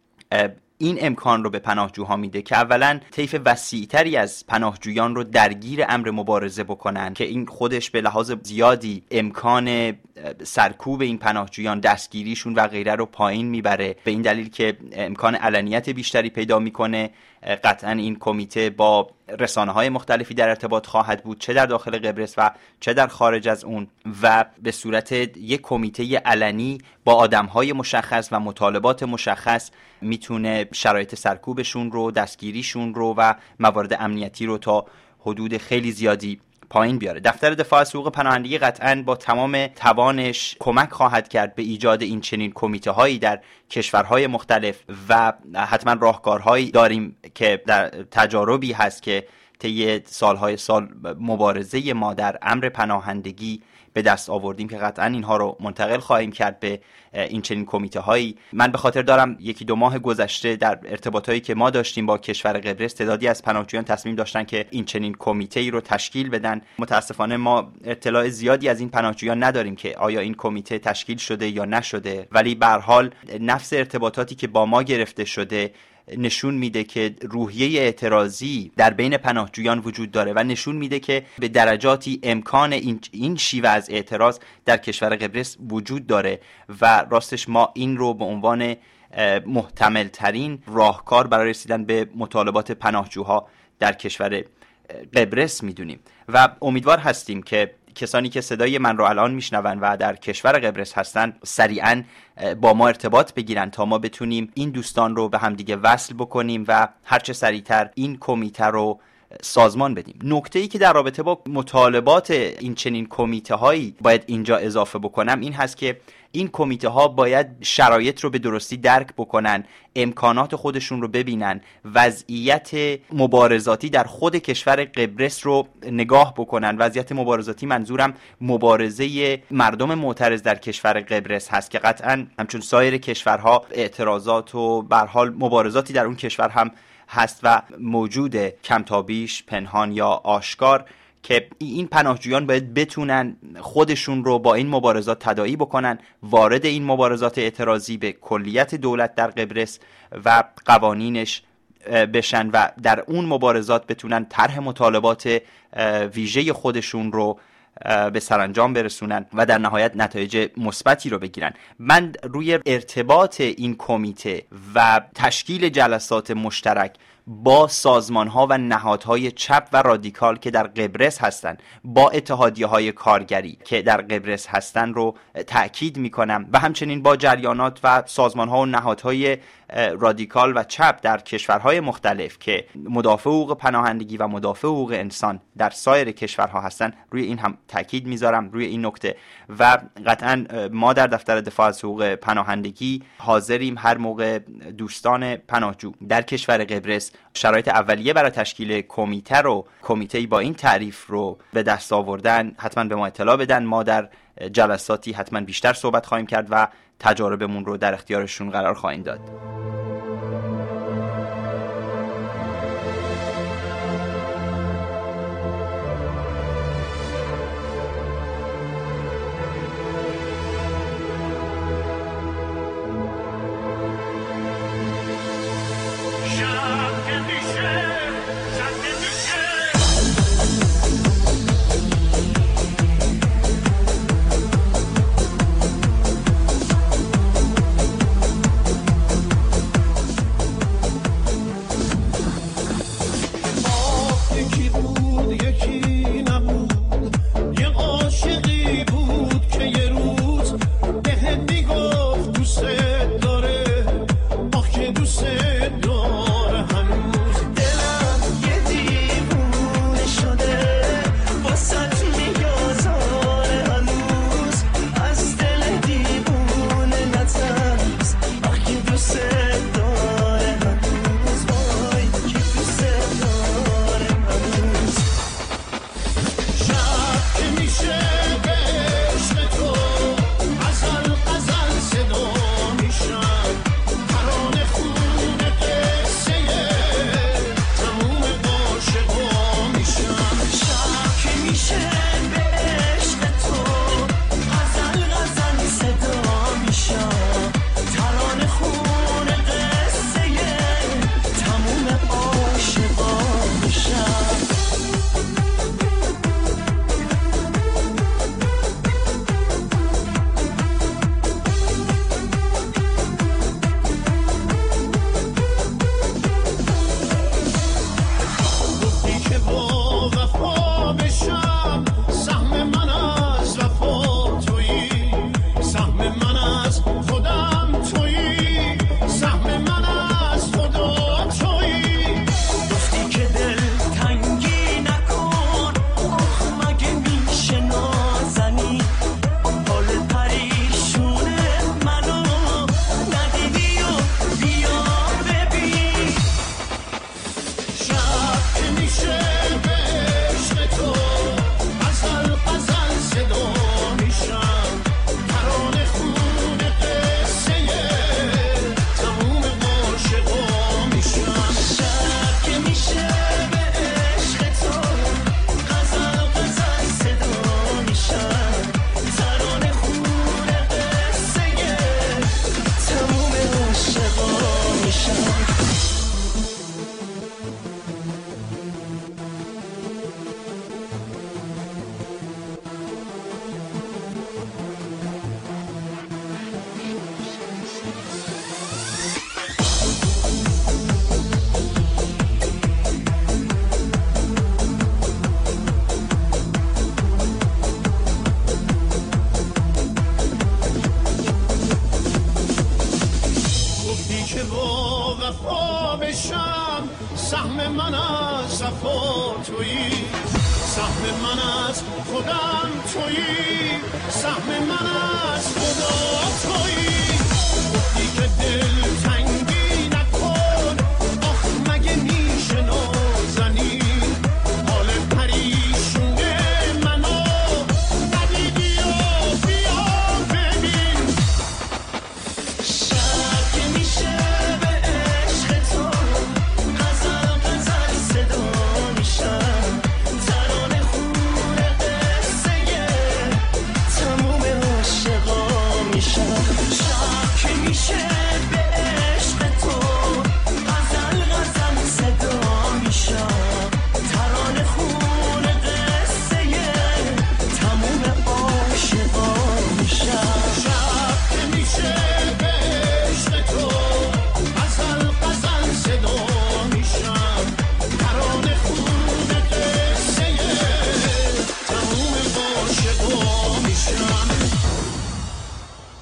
این امکان رو به پناهجوها میده که اولا طیف وسیع‌تری از پناهجویان رو درگیر امر مبارزه بکنن که این خودش به لحاظ زیادی امکان سرکوب این پناهجویان، دستگیریشون و غیره رو پایین میبره، به این دلیل که امکان علنیت بیشتری پیدا میکنه. قطعا این کمیته با رسانه‌های مختلفی در ارتباط خواهد بود، چه در داخل قبرس و چه در خارج از اون، و به صورت یک کمیته علنی با آدم‌های مشخص و مطالبات مشخص میتونه شرایط سرکوبشون رو، دستگیریشون رو و موارد امنیتی رو تا حدود خیلی زیادی پایین بیاره. دفتر دفاع از حقوق پناهندگی قطعاً با تمام توانش کمک خواهد کرد به ایجاد این چنین کمیته هایی در کشورهای مختلف و حتما راهکارهایی داریم که در تجاربی هست که طی سالهای سال مبارزه ما در امر پناهندگی به دست آوردیم که قطعا اینها رو منتقل خواهیم کرد به این چنین کمیته هایی. من به خاطر دارم یکی دو ماه گذشته در ارتباطایی که ما داشتیم با کشور قبرس، تعدادی از پناهجویان تصمیم داشتن که این چنین کمیته ای رو تشکیل بدن. متاسفانه ما اطلاع زیادی از این پناهجویان نداریم که آیا این کمیته تشکیل شده یا نشده، ولی به هر حال نفس ارتباطاتی که با ما گرفته شده نشون میده که روحیه اعتراضی در بین پناهجویان وجود داره و نشون میده که به درجاتی امکان این این شیوه از اعتراض در کشور قبرس وجود داره و راستش ما این رو به عنوان محتمل ترین راهکار برای رسیدن به مطالبات پناهجوها در کشور قبرس میدونیم و امیدوار هستیم که کسانی که صدای من رو الان میشنون و در کشور قبرس هستن سریعا با ما ارتباط بگیرن تا ما بتونیم این دوستان رو به همدیگه وصل بکنیم و هرچه سریعتر این کمیته رو سازمان بدیم. نکته‌ای که در رابطه با مطالبات این چنین کمیته هایی باید اینجا اضافه بکنم این هست که این کمیته ها باید شرایط رو به درستی درک بکنن، امکانات خودشون رو ببینن، وضعیت مبارزاتی در خود کشور قبرس رو نگاه بکنن. وضعیت مبارزاتی منظورم مبارزه مردم معترض در کشور قبرس هست که قطعاً همچون سایر کشورها اعتراضات و به هر حال مبارزاتی در اون کشور هم هست و موجود کمتابیش پنهان یا آشکار که این پناهجویان باید بتونن خودشون رو با این مبارزات تداعی بکنن، وارد این مبارزات اعتراضی به کلیت دولت در قبرس و قوانینش بشن و در اون مبارزات بتونن طرح مطالبات ویژه خودشون رو به سرانجام برسونن و در نهایت نتایج مثبتی رو بگیرن. من روی ارتباط این کمیته و تشکیل جلسات مشترک با سازمان‌ها و نهادهای چپ و رادیکال که در قبرس هستن، با اتحادیه‌های کارگری که در قبرس هستن رو تأکید می‌کنم و همچنین با جریانات و سازمان‌ها و نهادهای رادیکال و چپ در کشورهای مختلف که مدافع حقوق پناهندگی و مدافع حقوق انسان در سایر کشورها هستن. روی این هم تأکید می‌ذارم، روی این نکته. و قطعاً ما در دفتر دفاع از حقوق پناهندگی حاضریم هر موقع دوستان پناهجو در کشور قبرس شرایط اولیه برای تشکیل کمیته رو کمیته‌ای با این تعریف رو به دست آوردن حتما به ما اطلاع بدن. ما در جلساتی حتما بیشتر صحبت خواهیم کرد و تجاربمون رو در اختیارشون قرار خواهیم داد. شب که میشه به عشق تو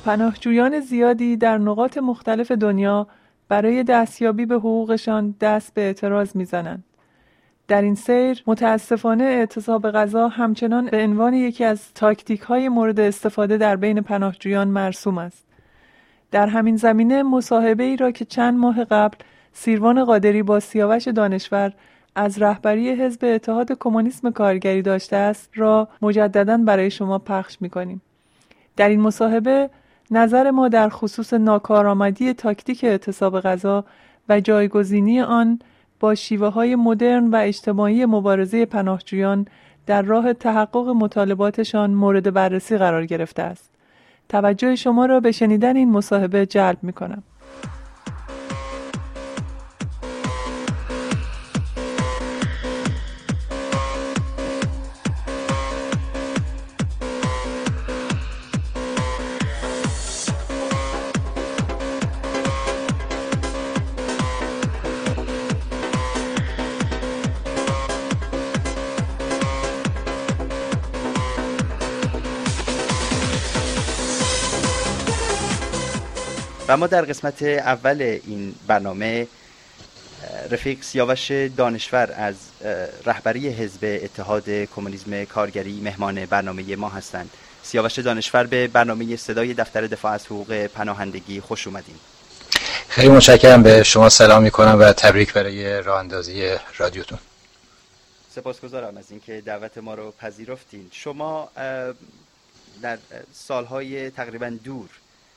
پناهجویان زیادی در نقاط مختلف دنیا برای دستیابی به حقوقشان دست به اعتراض میزنند. در این سیر متاسفانه اعتصاب غذا همچنان به عنوان یکی از تاکتیک‌های مورد استفاده در بین پناهجویان مرسوم است. در همین زمینه مصاحبه‌ای را که چند ماه قبل سیروان قادری با سیاوش دانشور از رهبری حزب اتحاد کمونیسم کارگری داشته است را مجدداً برای شما پخش می‌کنیم. در این مصاحبه نظر ما در خصوص ناکارآمدی تاکتیک اعتصاب غذا و جایگزینی آن با شیوه‌های مدرن و اجتماعی مبارزه پناهجویان در راه تحقق مطالباتشان مورد بررسی قرار گرفته است. توجه شما را به شنیدن این مصاحبه جلب می‌کنم. و ما در قسمت اول این برنامه رفیق سیاوش دانشور از رهبری حزب اتحاد کمونیسم کارگری مهمان برنامه ما هستند. سیاوش دانشور به برنامه صدای دفتر دفاع از حقوق پناهندگی خوش اومدین. خیلی متشکرم، به شما سلام میکنم و تبریک برای راه اندازی رادیوتون. سپاسگزارم از اینکه دعوت ما رو پذیرفتین. شما در سالهای تقریبا دور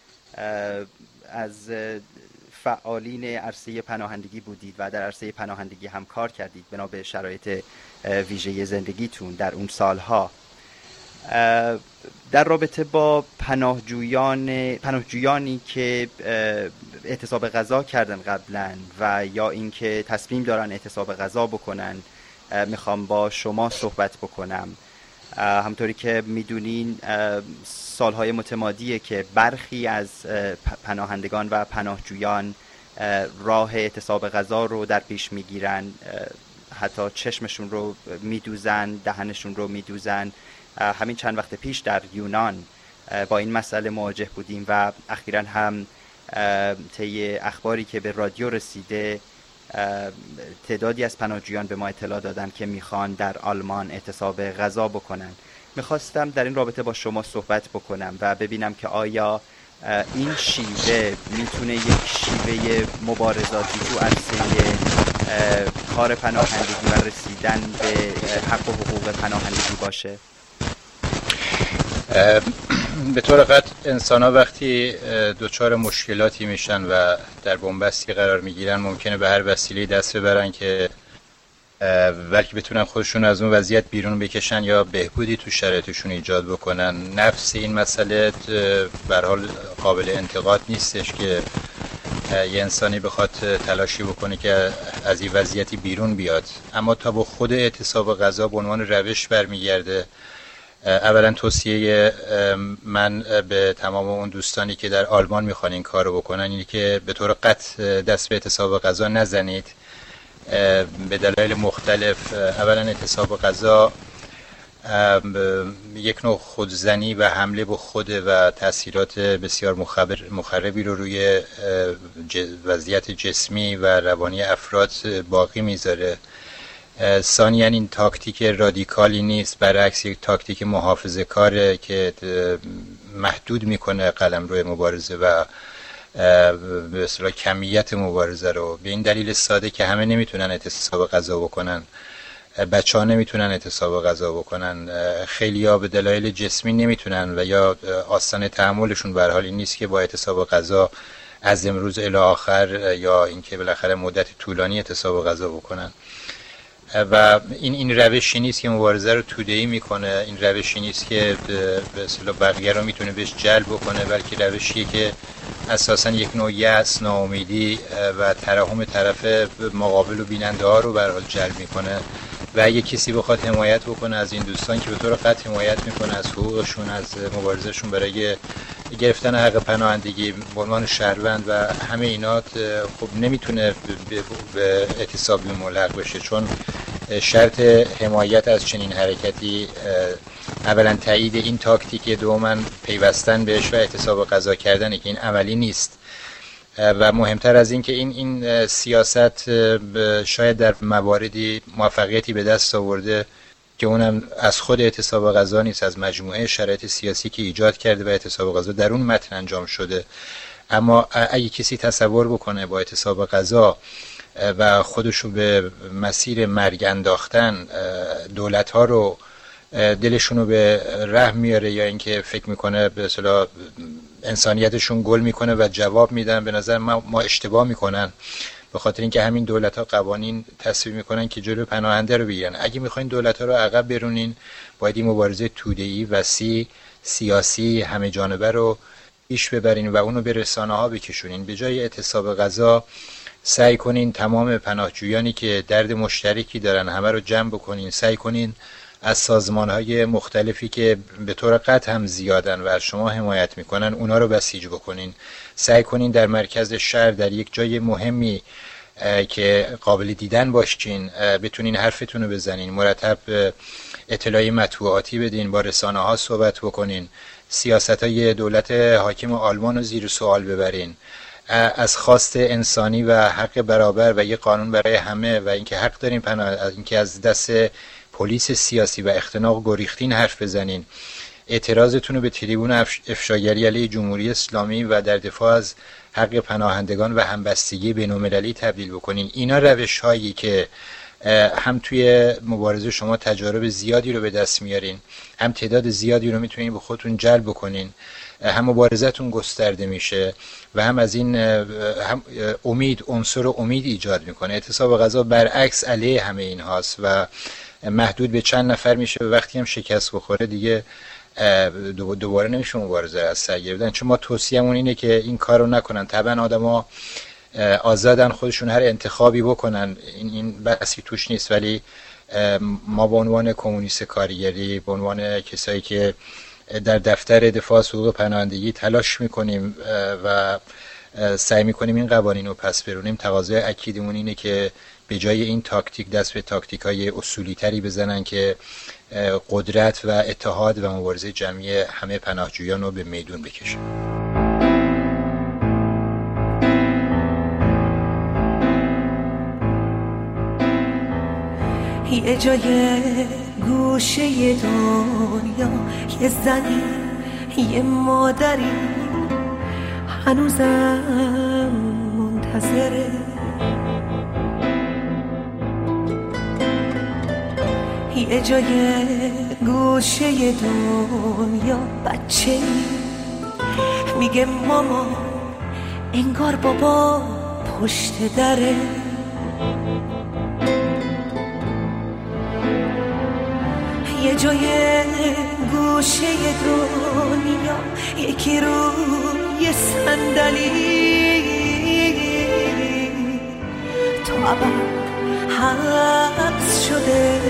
از فعالین عرصه پناهندگی بودید و در عرصه پناهندگی هم کار کردید بنا به شرایط ویژه زندگیتون در اون سالها. در رابطه با پناهجویان پناهجویانی که اعتصاب غذا کردن قبلا و یا اینکه تصمیم دارن اعتصاب غذا بکنن میخوام با شما صحبت بکنم. همطوری که میدونین سالهای متمادیه که برخی از پناهندگان و پناهجویان راه اعتصاب غذا رو در پیش میگیرن، حتی چشمشون رو میدوزن، دهنشون رو میدوزن. همین چند وقت پیش در یونان با این مسئله مواجه بودیم و اخیراً هم طی اخباری که به رادیو رسیده تعدادی از پناهجویان به ما اطلاع دادن که میخوان در آلمان اعتصاب غذا بکنن. میخواستم در این رابطه با شما صحبت بکنم و ببینم که آیا این شیوه میتونه یک شیوه مبارزاتی تو عرصه کار پناهندگی و رسیدن به حق و حقوق پناهندگی باشه؟ به طور قطع انسان ها وقتی دچار مشکلاتی میشن و در بنبستی قرار میگیرن ممکنه به هر وسیله دست ببرن که بلکه بتونن خودشون از اون وضعیت بیرون بکشن یا بهبودی تو شرایطشون ایجاد بکنن. نفس این مسئله به هر حال قابل انتقاد نیستش که یه انسانی بخواد تلاشی بکنه که از این وضعیتی بیرون بیاد، اما تا به خود اعتصاب غذا به عنوان روش برمیگرده. اولا توصیه من به تمام اون دوستانی که در آلمان میخوان این کار رو بکنن اینه که به طور قطع دست به اعتصاب غذا نزنید به دلایل مختلف. اولا اعتصاب غذا یک نوع خودزنی و حمله به خود و تأثیرات بسیار مخربی رو روی وضعیت جسمی و روانی افراد باقی میذاره. ثانیاً این تاکتیک رادیکالی نیست، برعکس یک تاکتیک محافظه کاره که محدود میکنه قلمرو مبارزه و به اصطلاح کمیت مبارزه رو، به این دلیل ساده که همه نمیتونن اعتصاب غذا بکنن. بچه ها نمیتونن اعتصاب غذا بکنن، خیلی ها به دلایل جسمی نمیتونن و یا آستانه تحملشون به هر حال این نیست که با اعتصاب غذا از امروز الی آخر یا اینکه بالاخره مدت طولانی اعتصاب غذا بکنن. و این این روشی نیست که مبارزه رو توده‌ای میکنه، این روشی نیست که به اصطلاح بقیه رو میتونه بهش جلب بکنه، بلکه روشیه که اساسا یک نوع یأس، ناامیدی و ترحم طرف مقابل و بیننده ها رو به هر حال جلب میکنه. و اگه کسی بخواد حمایت بکنه از این دوستان که به طور قطع حمایت میکنه از حقوقشون، از مبارزهشون برای گرفتن حق پناهندگی به عنوان شهروند و همه اینا، خب نمیتونه به اعتصابی ملحق بشه، چون شرط حمایت از چنین حرکتی اولا تایید این تاکتیک، دوما پیوستن بهش و اعتصاب غذا کردن که این عملی نیست. و مهمتر از این که این این سیاست شاید در مواردی موفقیتی به دست آورده که اونم از خود اعتصاب غذا نیست، از مجموعه شرایط سیاسی که ایجاد کرده و اعتصاب غذا در اون متن انجام شده. اما اگه کسی تصور بکنه با اعتصاب غذا و خودشو به مسیر مرگ انداختن دولت‌ها رو دلشون رو به رحم میاره یا اینکه فکر میکنه به اصطلاح انسانیتشون گل میکنه و جواب میدن، به نظر ما, ما اشتباه میکنن، به خاطر اینکه همین دولت‌ها قوانین تصویب میکنن که جلو پناهنده رو بگیرن. اگه میخواین دولت‌ها رو عقب برونین، باید این مبارزه توده‌ای وسیع سیاسی همه جانبه رو پیش ببرین و اونو به رسانه‌ها بکشونین. به جای اعتصاب غذا سعی کنین تمام پناهجویانی که درد مشترکی دارن همه رو جمع بکنین. سعی کنین از سازمان‌های مختلفی که به طور قطع هم زیادن و از شما حمایت میکنن اونا رو بسیج بکنین. سعی کنین در مرکز شهر در یک جای مهمی که قابل دیدن باشین بتونین حرفتون رو بزنین، مرتب اطلاعی مطبوعاتی بدین، با رسانه‌ها صحبت بکنین، سیاست‌های دولت حاکم آلمان رو زیر سوال ببرین، از خواست انسانی و حق برابر و یه قانون برای همه و اینکه حق دارین پناه، اینکه از دست پلیس سیاسی و اختناق گریختین حرف بزنین، اعتراضتون رو به تریبون افشاگری علیه جمهوری اسلامی و در دفاع از حق پناهندگان و همبستگی بین‌المللی تبدیل بکنین. اینا روش هایی که هم توی مبارزه شما تجارب زیادی رو به دست میارین، هم تعداد زیادی رو میتونین به خودتون جلب بکنین، هم مبارزتون گسترده میشه و هم از این هم امید عنصر امید ایجاد میکنه. اعتصاب غذا برعکس علیه همه این هاست و محدود به چند نفر میشه و وقتی هم شکست بخوره دیگه دوباره نمیشه مبارزه از سر گرفتن. چون ما توصیه‌مون اینه که این کارو نکنن. طبعا آدما آزادن خودشون هر انتخابی بکنن، این این بحثی توش نیست، ولی ما به عنوان کمونیست کارگری، به عنوان کسایی که در دفتر دفاع از حقوق پناهندگی تلاش میکنیم و سعی میکنیم این قوانین رو پس برونیم، تقاضای اکیدمون اینه که به جای این تاکتیک دست به تاکتیک های اصولی تری بزنن که قدرت و اتحاد و مبارزه جمعی همه پناهجویان رو به میدون بکشن. یه جای گوشه دنیا یه زنی یه مادری هنوزم منتظره، یه جای گوشه دنیا بچه میگه ماما انگار بابا پشت دره، یه جای گوشه دنیا یکی رو یه صندلی تو ابد حبس شده،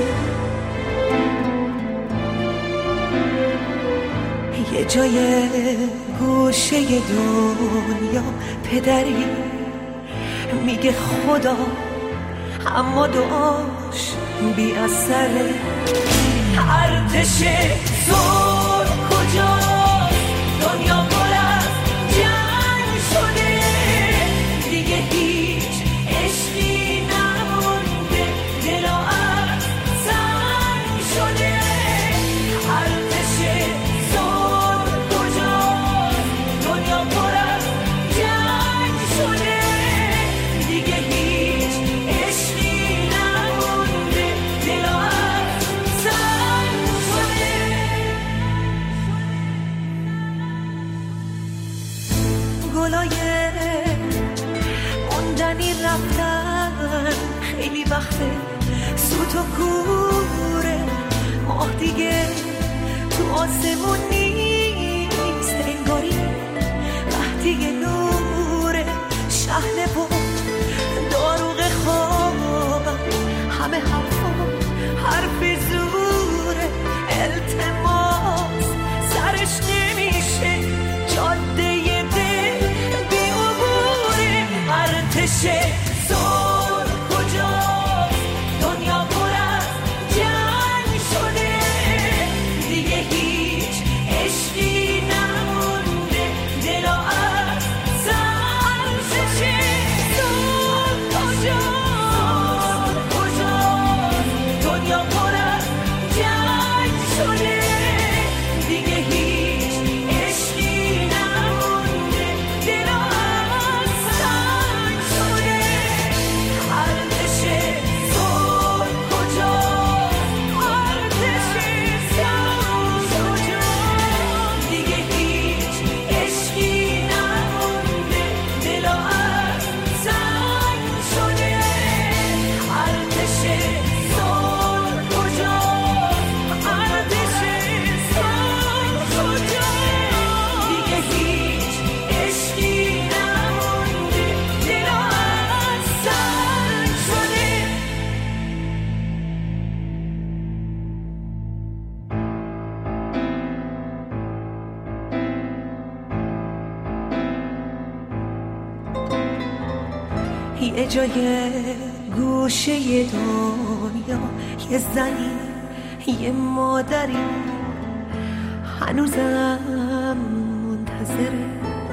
یه جای گوشه دنیا پدری میگه خدا اما دعاش بی اثره، ارتش زور کجاست؟ دنیا پر از جنگ شده، دیگه هیچ عشقی نمونده، دلا از سنگ شده، ارتش زور کجاست؟ دنیا پر از جنگ شده، دیگه هیچ عشقی نمونده، دلا از سنگ شده. گلای موندنی رفتن خیلی وقته، سوت و کوره ماه دیگه تو آسمون نیست، انگاری وقتی نوره شهنه و داروغ خوابم، همه حرفا حرف زوره، التماس سرش نمیشه، جاده دل بی عبوره، ارتش زور کجاست؟ دنیا پر از جنگ شده، دیگه یه جای گوشه دنیا، یه زنی، یه مادری هنوزم منتظره.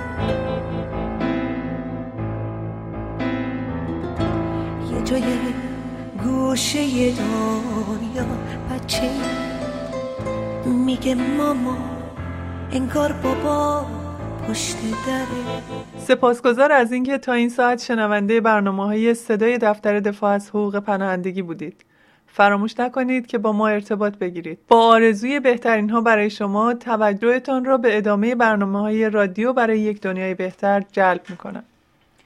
یه جای گوشه دنیا بچه میگه ماما، انگار بابا پشت دره. سپاسگزار از اینکه تا این ساعت شنونده برنامه‌های صدای دفتر دفاع از حقوق پناهندگی بودید. فراموش نکنید که با ما ارتباط بگیرید. با آرزوی بهترین ها برای شما، توجهتان را به ادامه برنامه‌های رادیو برای یک دنیای بهتر جلب می‌کنم.